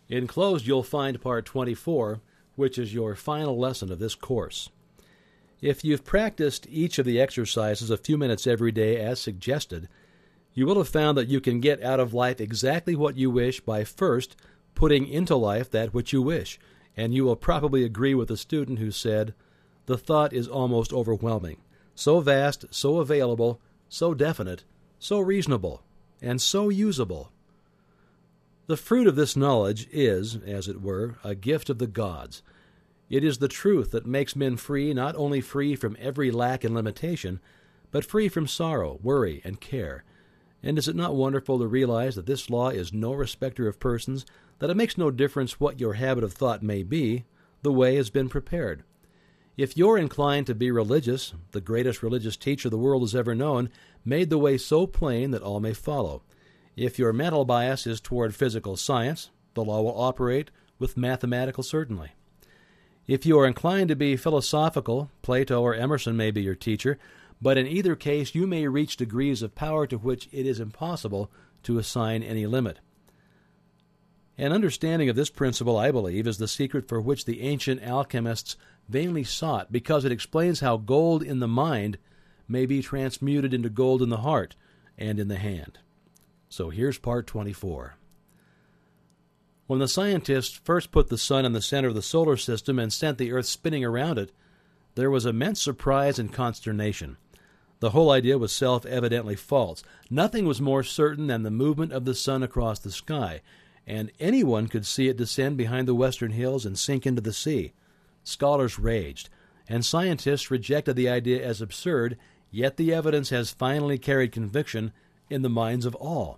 Enclosed you'll find Part 24, which is your final lesson of this course. If you've practiced each of the exercises a few minutes every day as suggested, you will have found that you can get out of life exactly what you wish by first putting into life that which you wish, and you will probably agree with the student who said, "The thought is almost overwhelming, so vast, so available, so definite, so reasonable, and so usable." The fruit of this knowledge is, as it were, a gift of the gods. It is the truth that makes men free, not only free from every lack and limitation, but free from sorrow, worry, and care. And is it not wonderful to realize that this law is no respecter of persons, that it makes no difference what your habit of thought may be, the way has been prepared. If you're inclined to be religious, the greatest religious teacher the world has ever known made the way so plain that all may follow. If your mental bias is toward physical science, the law will operate with mathematical certainty. If you are inclined to be philosophical, Plato or Emerson may be your teacher, but in either case you may reach degrees of power to which it is impossible to assign any limit. An understanding of this principle, I believe, is the secret for which the ancient alchemists vainly sought, because it explains how gold in the mind may be transmuted into gold in the heart and in the hand. So here's Part 24. When the scientists first put the sun in the center of the solar system and sent the Earth spinning around it, there was immense surprise and consternation. The whole idea was self-evidently false. Nothing was more certain than the movement of the sun across the sky, and anyone could see it descend behind the western hills and sink into the sea. Scholars raged, and scientists rejected the idea as absurd, yet the evidence has finally carried conviction in the minds of all.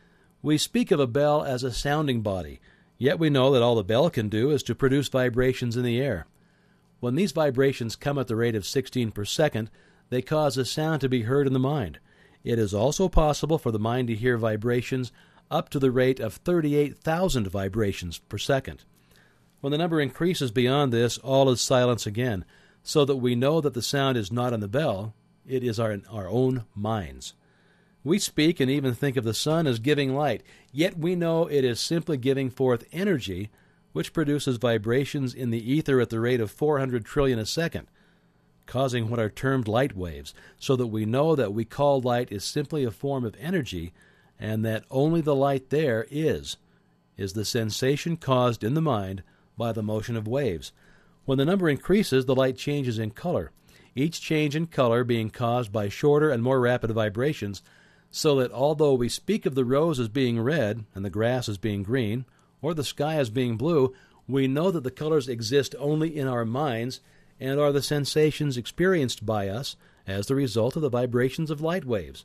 We speak of a bell as a sounding body, yet we know that all the bell can do is to produce vibrations in the air. When these vibrations come at the rate of 16 per second, they cause a sound to be heard in the mind. It is also possible for the mind to hear vibrations up to the rate of 38,000 vibrations per second. When the number increases beyond this, all is silence again, so that we know that the sound is not in the bell, it is our own minds. We speak and even think of the sun as giving light, yet we know it is simply giving forth energy, which produces vibrations in the ether at the rate of 400 trillion a second, causing what are termed light waves, so that we know that we call light is simply a form of energy, and that only the light there is the sensation caused in the mind by the motion of waves. When the number increases, the light changes in color, each change in color being caused by shorter and more rapid vibrations, so that although we speak of the rose as being red and the grass as being green, or the sky as being blue, we know that the colors exist only in our minds and are the sensations experienced by us as the result of the vibrations of light waves.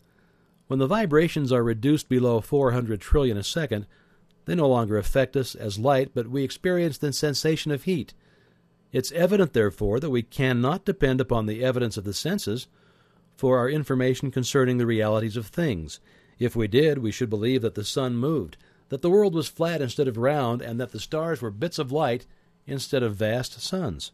When the vibrations are reduced below 400 trillion a second, they no longer affect us as light, but we experience the sensation of heat. It's evident, therefore, that we cannot depend upon the evidence of the senses for our information concerning the realities of things. If we did, we should believe that the sun moved, that the world was flat instead of round, and that the stars were bits of light instead of vast suns.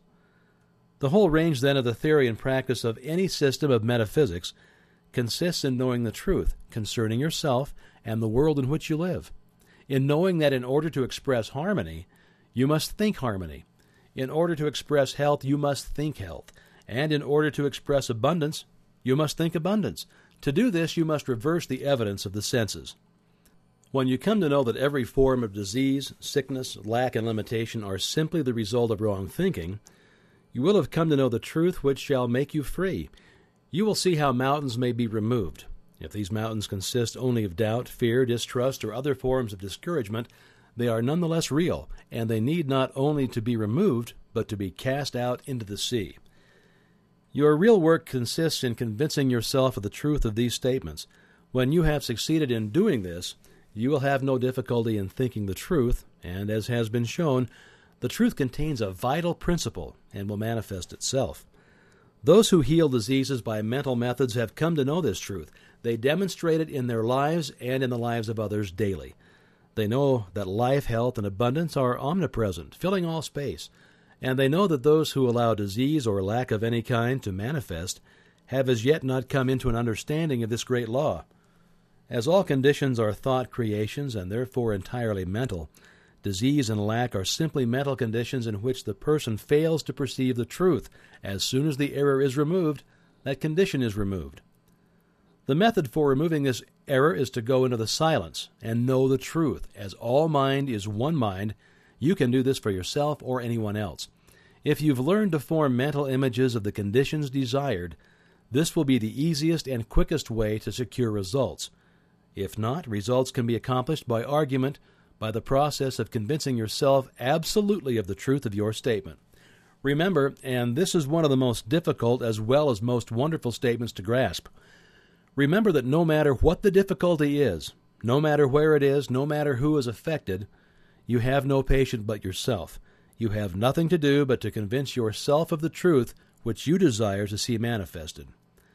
The whole range, then, of the theory and practice of any system of metaphysics consists in knowing the truth concerning yourself and the world in which you live, in knowing that in order to express harmony, you must think harmony. In order to express health, you must think health. And in order to express abundance, you must think abundance. To do this, you must reverse the evidence of the senses. When you come to know that every form of disease, sickness, lack, and limitation are simply the result of wrong thinking, you will have come to know the truth which shall make you free. You will see how mountains may be removed. If these mountains consist only of doubt, fear, distrust, or other forms of discouragement, they are nonetheless real, and they need not only to be removed, but to be cast out into the sea. Your real work consists in convincing yourself of the truth of these statements. When you have succeeded in doing this, you will have no difficulty in thinking the truth, and as has been shown, the truth contains a vital principle and will manifest itself. Those who heal diseases by mental methods have come to know this truth. They demonstrate it in their lives and in the lives of others daily. They know that life, health, and abundance are omnipresent, filling all space, and they know that those who allow disease or lack of any kind to manifest have as yet not come into an understanding of this great law. As all conditions are thought creations and therefore entirely mental, Disease and lack are simply mental conditions in which the person fails to perceive the truth. As soon as the error is removed, that condition is removed. The method for removing this error is to go into the silence and know the truth. As all mind is one mind, you can do this for yourself or anyone else. If you've learned to form mental images of the conditions desired, this will be the easiest and quickest way to secure results. If not, results can be accomplished by argument, by the process of convincing yourself absolutely of the truth of your statement. Remember, and this is one of the most difficult as well as most wonderful statements to grasp, remember that no matter what the difficulty is, no matter where it is, no matter who is affected, you have no patient but yourself. You have nothing to do but to convince yourself of the truth which you desire to see manifested.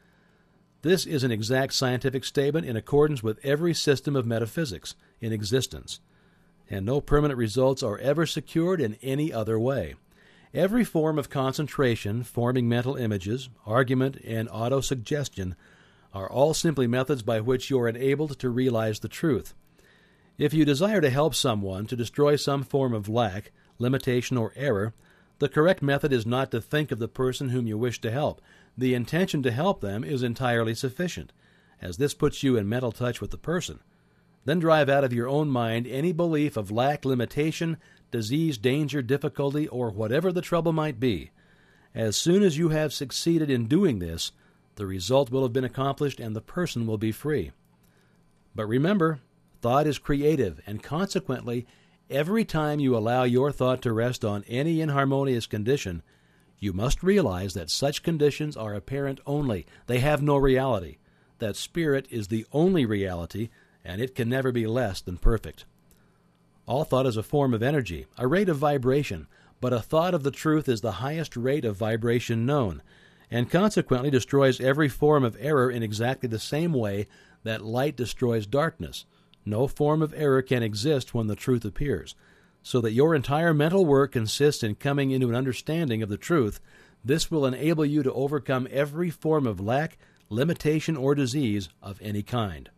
This is an exact scientific statement in accordance with every system of metaphysics in existence, and no permanent results are ever secured in any other way. Every form of concentration, forming mental images, argument, and autosuggestion are all simply methods by which you are enabled to realize the truth. If you desire to help someone to destroy some form of lack, limitation, or error, the correct method is not to think of the person whom you wish to help. The intention to help them is entirely sufficient, as this puts you in mental touch with the person. Then drive out of your own mind any belief of lack, limitation, disease, danger, difficulty, or whatever the trouble might be. As soon as you have succeeded in doing this, the result will have been accomplished and the person will be free. But remember, thought is creative, and consequently, every time you allow your thought to rest on any inharmonious condition, you must realize that such conditions are apparent only. They have no reality. That spirit is the only reality, and it can never be less than perfect. All thought is a form of energy, a rate of vibration, but a thought of the truth is the highest rate of vibration known, and consequently destroys every form of error in exactly the same way that light destroys darkness. No form of error can exist when the truth appears, so that your entire mental work consists in coming into an understanding of the truth. This will enable you to overcome every form of lack, limitation, or disease of any kind.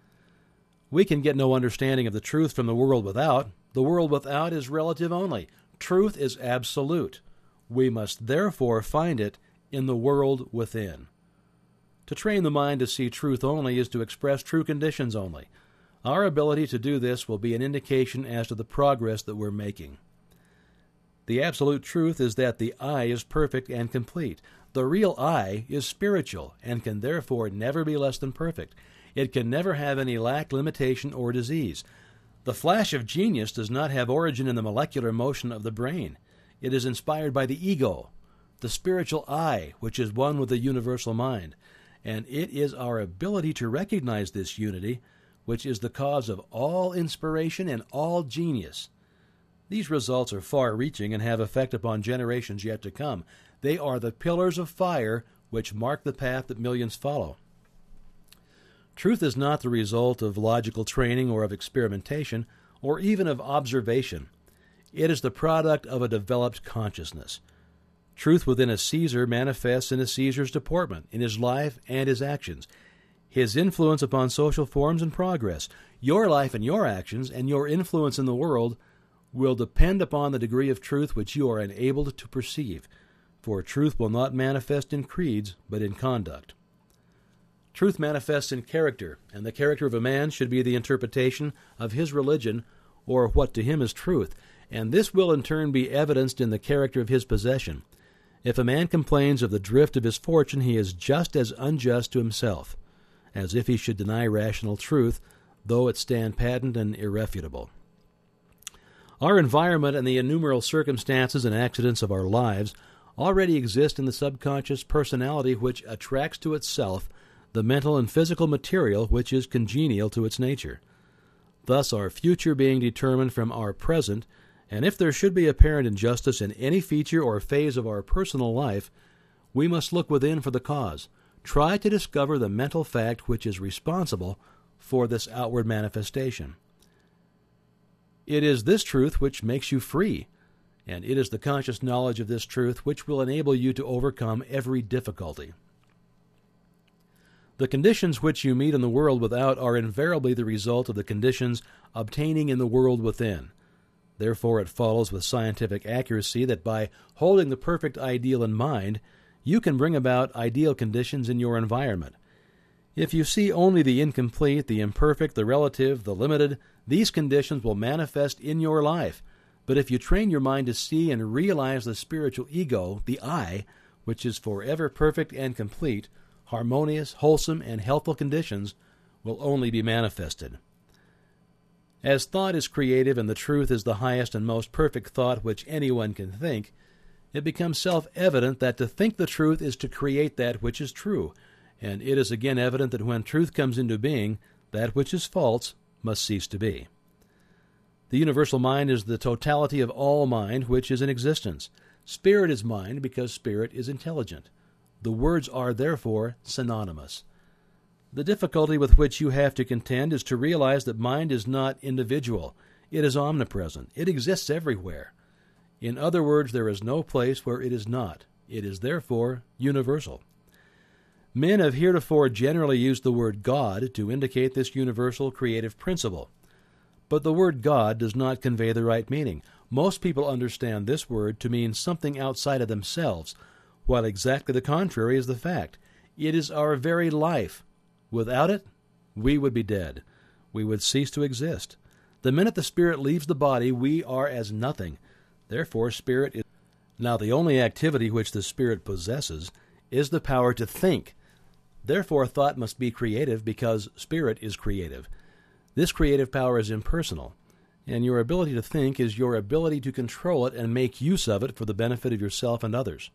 We can get no understanding of the truth from the world without. The world without is relative only. Truth is absolute. We must therefore find it in the world within. To train the mind to see truth only is to express true conditions only. Our ability to do this will be an indication as to the progress that we're making. The absolute truth is that the I is perfect and complete. The real I is spiritual and can therefore never be less than perfect. It can never have any lack, limitation, or disease. The flash of genius does not have origin in the molecular motion of the brain. It is inspired by the ego, the spiritual I, which is one with the universal mind. And it is our ability to recognize this unity which is the cause of all inspiration and all genius. These results are far-reaching and have effect upon generations yet to come. They are the pillars of fire which mark the path that millions follow. Truth is not the result of logical training or of experimentation or even of observation. It is the product of a developed consciousness. Truth within a Caesar manifests in a Caesar's deportment, in his life and his actions, his influence upon social forms and progress. Your life and your actions and your influence in the world will depend upon the degree of truth which you are enabled to perceive, for truth will not manifest in creeds, but in conduct. Truth manifests in character, and the character of a man should be the interpretation of his religion, or what to him is truth, and this will in turn be evidenced in the character of his possession. If a man complains of the drift of his fortune, he is just as unjust to himself, as if he should deny rational truth, though it stand patent and irrefutable. Our environment and the innumerable circumstances and accidents of our lives already exist in the subconscious personality which attracts to itself the mental and physical material which is congenial to its nature. Thus our future being determined from our present, and if there should be apparent injustice in any feature or phase of our personal life, we must look within for the cause. Try to discover the mental fact which is responsible for this outward manifestation. It is this truth which makes you free, and it is the conscious knowledge of this truth which will enable you to overcome every difficulty. The conditions which you meet in the world without are invariably the result of the conditions obtaining in the world within. Therefore, it follows with scientific accuracy that by holding the perfect ideal in mind, you can bring about ideal conditions in your environment. If you see only the incomplete, the imperfect, the relative, the limited, these conditions will manifest in your life. But if you train your mind to see and realize the spiritual ego, the I, which is forever perfect and complete, harmonious, wholesome, and healthful conditions will only be manifested. As thought is creative and the truth is the highest and most perfect thought which anyone can think, it becomes self-evident that to think the truth is to create that which is true, and it is again evident that when truth comes into being, that which is false must cease to be. The universal mind is the totality of all mind which is in existence. Spirit is mind because spirit is intelligent. The words are therefore synonymous. The difficulty with which you have to contend is to realize that mind is not individual. It is omnipresent. It exists everywhere. In other words, there is no place where it is not. It is therefore universal. Men have heretofore generally used the word God to indicate this universal creative principle. But the word God does not convey the right meaning. Most people understand this word to mean something outside of themselves, while exactly the contrary is the fact. It is our very life. Without it, we would be dead. We would cease to exist. The minute the spirit leaves the body, we are as nothing. Therefore, spirit is... Now, the only activity which the spirit possesses is the power to think. Therefore, thought must be creative because spirit is creative. This creative power is impersonal, and your ability to think is your ability to control it and make use of it for the benefit of yourself and others.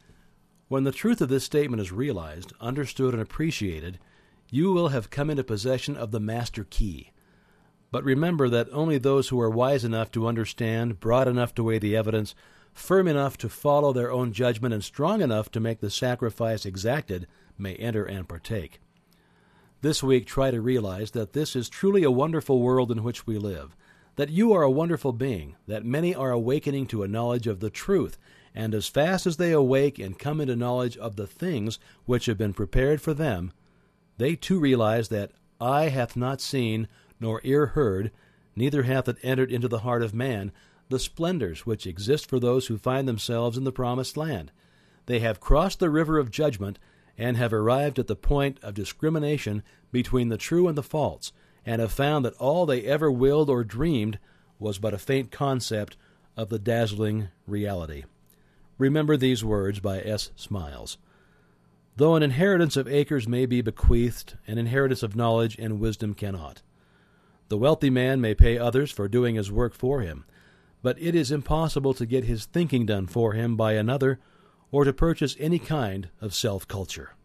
When the truth of this statement is realized, understood, and appreciated, you will have come into possession of the master key. But remember that only those who are wise enough to understand, broad enough to weigh the evidence, firm enough to follow their own judgment, and strong enough to make the sacrifice exacted may enter and partake. This week, try to realize that this is truly a wonderful world in which we live, that you are a wonderful being, that many are awakening to a knowledge of the truth, and as fast as they awake and come into knowledge of the things which have been prepared for them, they too realize that eye hath not seen, nor ear heard, neither hath it entered into the heart of man, the splendors which exist for those who find themselves in the promised land. They have crossed the river of judgment, and have arrived at the point of discrimination between the true and the false, and have found that all they ever willed or dreamed was but a faint concept of the dazzling reality. Remember these words by S. Smiles. Though an inheritance of acres may be bequeathed, an inheritance of knowledge and wisdom cannot. The wealthy man may pay others for doing his work for him, but it is impossible to get his thinking done for him by another or to purchase any kind of self-culture.